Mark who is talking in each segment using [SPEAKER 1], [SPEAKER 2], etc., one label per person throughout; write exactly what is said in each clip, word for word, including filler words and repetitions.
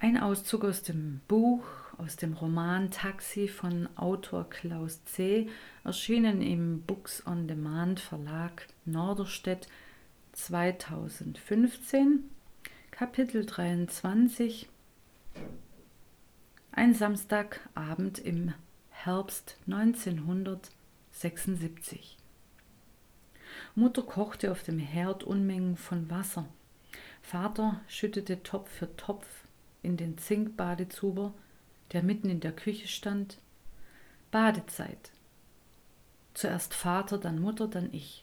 [SPEAKER 1] Ein Auszug aus dem Buch, aus dem Roman Taxi von Autor Klaus C., erschienen im Books on Demand Verlag Norderstedt zweitausendfünfzehn, Kapitel dreiundzwanzig. Ein Samstagabend im Herbst neunzehnhundertsechsundsiebzig. Mutter kochte auf dem Herd Unmengen von Wasser. Vater schüttete Topf für Topf in den Zinkbadezuber, der mitten in der Küche stand. Badezeit. Zuerst Vater, dann Mutter, dann ich.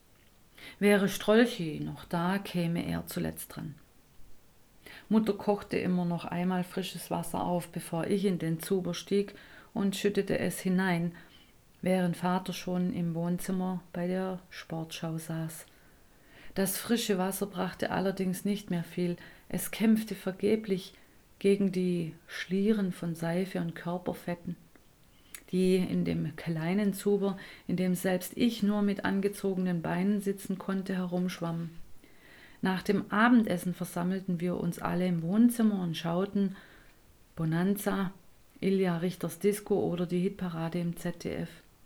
[SPEAKER 1] Wäre Strolchi noch da, käme er zuletzt dran. Mutter kochte immer noch einmal frisches Wasser auf, bevor ich in den Zuber stieg und schüttete es hinein, während Vater schon im Wohnzimmer bei der Sportschau saß. Das frische Wasser brachte allerdings nicht mehr viel. Es kämpfte vergeblich gegen die Schlieren von Seife und Körperfetten, die in dem kleinen Zuber, in dem selbst ich nur mit angezogenen Beinen sitzen konnte, herumschwammen. Nach dem Abendessen versammelten wir uns alle im Wohnzimmer und schauten Bonanza, Ilja Richters Disco oder die Hitparade im Z D F.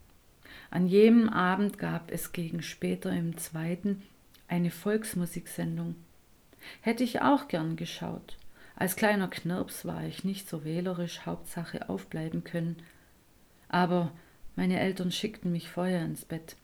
[SPEAKER 1] An jedem Abend gab es gegen später im zweiten eine Volksmusiksendung. Hätte ich auch gern geschaut. Als kleiner Knirps war ich nicht so wählerisch, Hauptsache aufbleiben können. Aber meine Eltern schickten mich vorher ins Bett.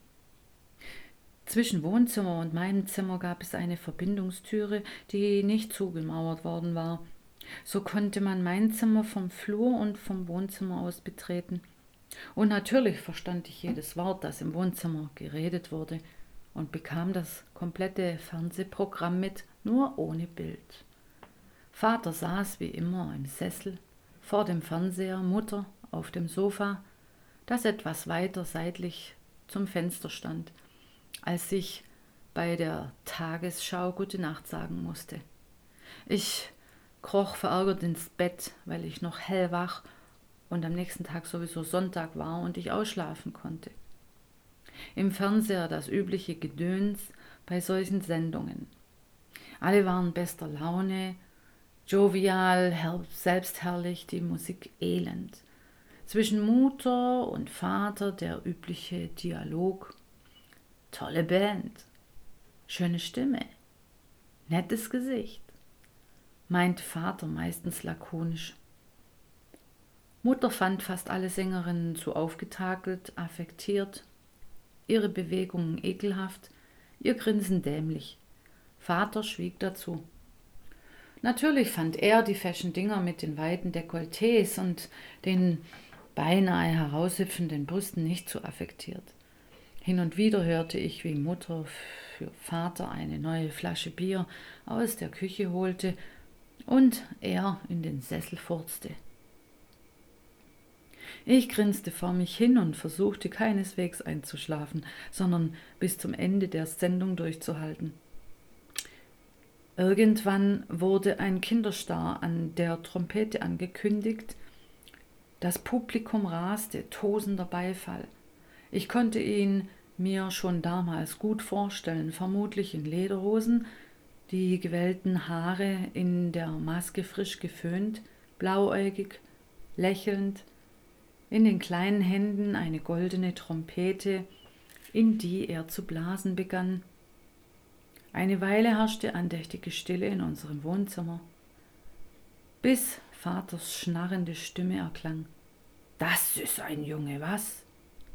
[SPEAKER 1] Zwischen Wohnzimmer und meinem Zimmer gab es eine Verbindungstüre, die nicht zugemauert worden war. So konnte man mein Zimmer vom Flur und vom Wohnzimmer aus betreten. Und natürlich verstand ich jedes Wort, das im Wohnzimmer geredet wurde, und bekam das komplette Fernsehprogramm mit, nur ohne Bild. Vater saß wie immer im Sessel, vor dem Fernseher, Mutter auf dem Sofa, das etwas weiter seitlich zum Fenster stand, als ich bei der Tagesschau Gute Nacht sagen musste. Ich kroch verärgert ins Bett, weil ich noch hellwach und am nächsten Tag sowieso Sonntag war und ich ausschlafen konnte. Im Fernseher das übliche Gedöns bei solchen Sendungen. Alle waren bester Laune, jovial, selbstherrlich, die Musik elend. Zwischen Mutter und Vater der übliche Dialog. Tolle Band, schöne Stimme, nettes Gesicht, meinte Vater meistens lakonisch. Mutter fand fast alle Sängerinnen zu aufgetakelt, affektiert, ihre Bewegungen ekelhaft, ihr Grinsen dämlich. Vater schwieg dazu. Natürlich fand er die Fashion-Dinger mit den weiten Dekolletés und den beinahe heraushüpfenden Brüsten nicht so affektiert. Hin und wieder hörte ich, wie Mutter für Vater eine neue Flasche Bier aus der Küche holte und er in den Sessel furzte. Ich grinste vor mich hin und versuchte keineswegs einzuschlafen, sondern bis zum Ende der Sendung durchzuhalten. Irgendwann wurde ein Kinderstar an der Trompete angekündigt. Das Publikum raste, tosender Beifall. Ich konnte ihn mir schon damals gut vorstellen, vermutlich in Lederhosen, die gewellten Haare in der Maske frisch geföhnt, blauäugig, lächelnd, in den kleinen Händen eine goldene Trompete, in die er zu blasen begann. Eine Weile herrschte andächtige Stille in unserem Wohnzimmer, bis Vaters schnarrende Stimme erklang. »Das ist ein Junge, was?«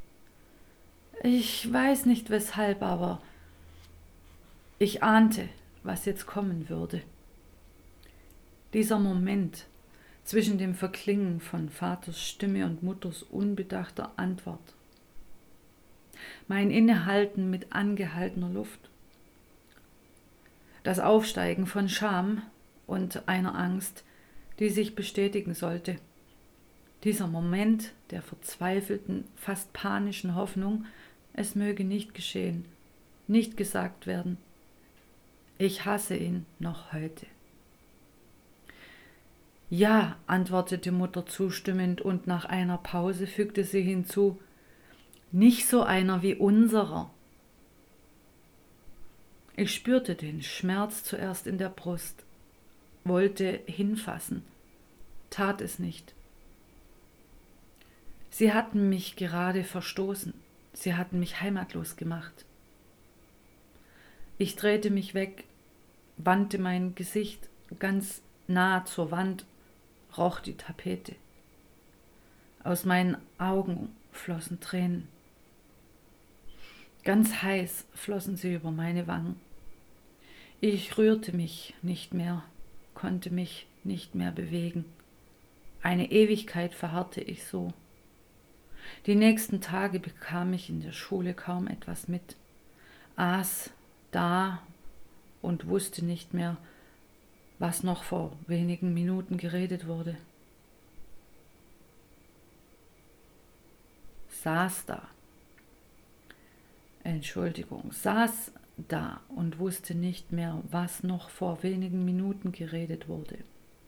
[SPEAKER 1] Ich weiß nicht weshalb, aber ich ahnte, was jetzt kommen würde. Dieser Moment zwischen dem Verklingen von Vaters Stimme und Mutters unbedachter Antwort. Mein Innehalten mit angehaltener Luft. Das Aufsteigen von Scham und einer Angst, die sich bestätigen sollte. Dieser Moment der verzweifelten, fast panischen Hoffnung, es möge nicht geschehen, nicht gesagt werden. Ich hasse ihn noch heute. Ja, antwortete Mutter zustimmend und nach einer Pause fügte sie hinzu, nicht so einer wie unserer. Ich spürte den Schmerz zuerst in der Brust, wollte hinfassen, tat es nicht. Sie hatten mich gerade verstoßen. Sie hatten mich heimatlos gemacht. Ich drehte mich weg, wandte mein Gesicht ganz nah zur Wand, roch die Tapete. Aus meinen Augen flossen Tränen. Ganz heiß flossen sie über meine Wangen. Ich rührte mich nicht mehr, konnte mich nicht mehr bewegen. Eine Ewigkeit verharrte ich so. Die nächsten Tage bekam ich in der Schule kaum etwas mit, aß da und wusste nicht mehr, was noch vor wenigen Minuten geredet wurde. Saß da, Entschuldigung, saß da und wusste nicht mehr, was noch vor wenigen Minuten geredet wurde.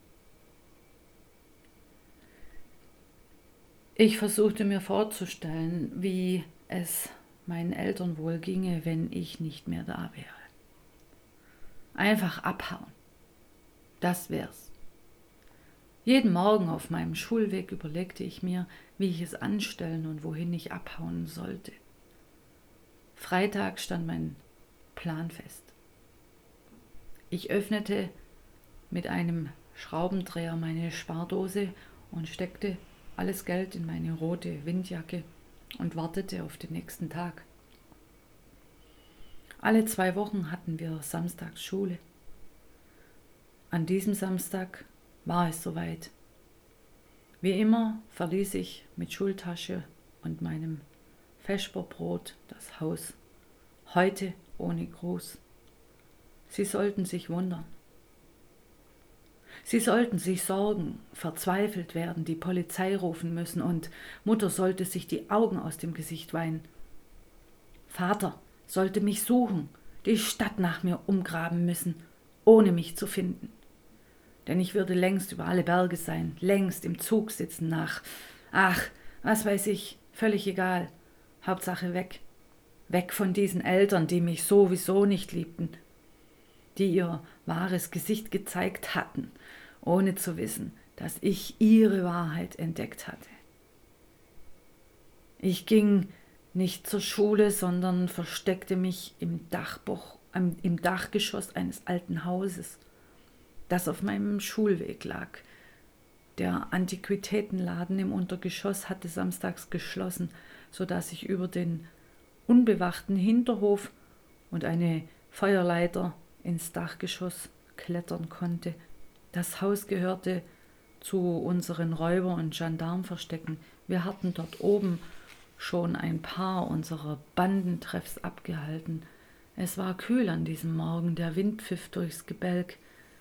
[SPEAKER 1] Ich versuchte mir vorzustellen, wie es meinen Eltern wohl ginge, wenn ich nicht mehr da wäre. Einfach abhauen. Das wär's. Jeden Morgen auf meinem Schulweg überlegte ich mir, wie ich es anstellen und wohin ich abhauen sollte. Freitag stand mein Plan fest. Ich öffnete mit einem Schraubendreher meine Spardose und steckte alles Geld in meine rote Windjacke und wartete auf den nächsten Tag. Alle zwei Wochen hatten wir samstags Schule. An diesem Samstag war es soweit. Wie immer verließ ich mit Schultasche und meinem Vesperbrot das Haus. Heute ohne Gruß. Sie sollten sich wundern. Sie sollten sich sorgen, verzweifelt werden, die Polizei rufen müssen und Mutter sollte sich die Augen aus dem Gesicht weinen. Vater sollte mich suchen, die Stadt nach mir umgraben müssen, ohne mich zu finden. Denn ich würde längst über alle Berge sein, längst im Zug sitzen nach, ach, was weiß ich, völlig egal, Hauptsache weg. Weg von diesen Eltern, die mich sowieso nicht liebten, die ihr wahres Gesicht gezeigt hatten, ohne zu wissen, dass ich ihre Wahrheit entdeckt hatte. Ich ging nicht zur Schule, sondern versteckte mich im Dachboch, im Dachgeschoss eines alten Hauses, das auf meinem Schulweg lag. Der Antiquitätenladen im Untergeschoss hatte samstags geschlossen, so dass ich über den unbewachten Hinterhof und eine Feuerleiter ins Dachgeschoss klettern konnte. Das Haus gehörte zu unseren Räuber- und Gendarmenverstecken. Wir hatten dort oben schon ein paar unserer Bandentreffs abgehalten. Es war kühl an diesem Morgen, der Wind pfiff durchs Gebälk.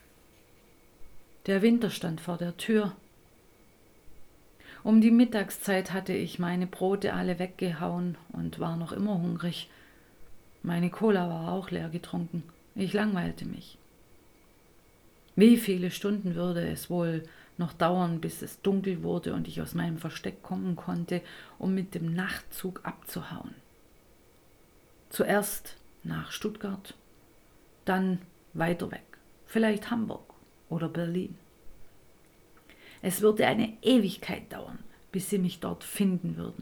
[SPEAKER 1] Der Winter stand vor der Tür. Um die Mittagszeit hatte ich meine Brote alle weggehauen und war noch immer hungrig. Meine Cola war auch leer getrunken. Ich langweilte mich. Wie viele Stunden würde es wohl noch dauern, bis es dunkel wurde und ich aus meinem Versteck kommen konnte, um mit dem Nachtzug abzuhauen? Zuerst nach Stuttgart, dann weiter weg, vielleicht Hamburg oder Berlin. Es würde eine Ewigkeit dauern, bis sie mich dort finden würden.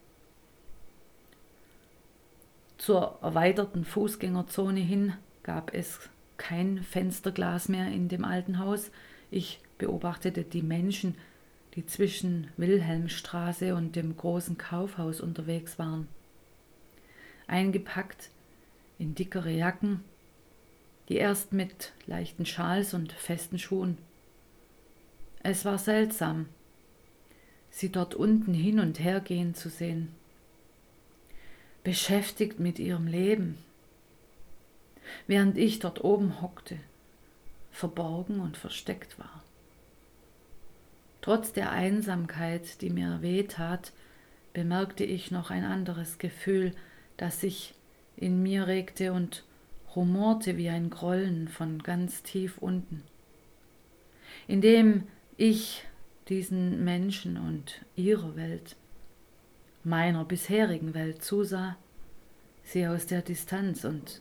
[SPEAKER 1] Zur erweiterten Fußgängerzone hin gab es kein Fensterglas mehr in dem alten Haus. Ich beobachtete die Menschen, die zwischen Wilhelmstraße und dem großen Kaufhaus unterwegs waren. Eingepackt in dickere Jacken, die erst mit leichten Schals und festen Schuhen. Es war seltsam, sie dort unten hin und her gehen zu sehen, beschäftigt mit ihrem Leben, während ich dort oben hockte, verborgen und versteckt war. Trotz der Einsamkeit, die mir wehtat, bemerkte ich noch ein anderes Gefühl, das sich in mir regte und rumorte wie ein Grollen von ganz tief unten. Indem ich diesen Menschen und ihrer Welt, meiner bisherigen Welt zusah, sie aus der Distanz und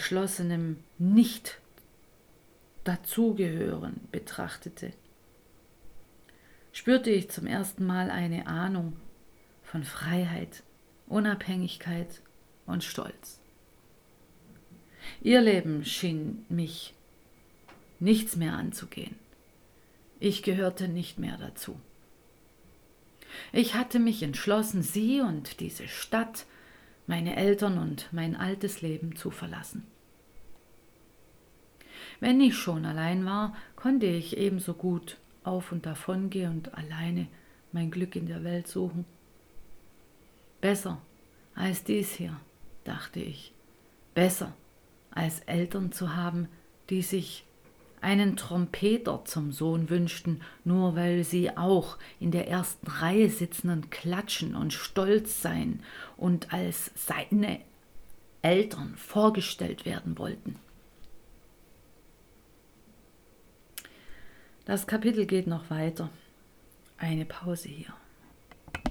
[SPEAKER 1] beschlossenem Nicht-Dazugehören betrachtete, spürte ich zum ersten Mal eine Ahnung von Freiheit, Unabhängigkeit und Stolz. Ihr Leben schien mich nichts mehr anzugehen. Ich gehörte nicht mehr dazu. Ich hatte mich entschlossen, sie und diese Stadt, meine Eltern und mein altes Leben zu verlassen. Wenn ich schon allein war, konnte ich ebenso gut auf und davon gehen und alleine mein Glück in der Welt suchen. Besser als dies hier, dachte ich. Besser als Eltern zu haben, die sich einen Trompeter zum Sohn wünschten, nur weil sie auch in der ersten Reihe sitzen und klatschen und stolz sein und als seine Eltern vorgestellt werden wollten. Das Kapitel geht noch weiter. Eine Pause hier.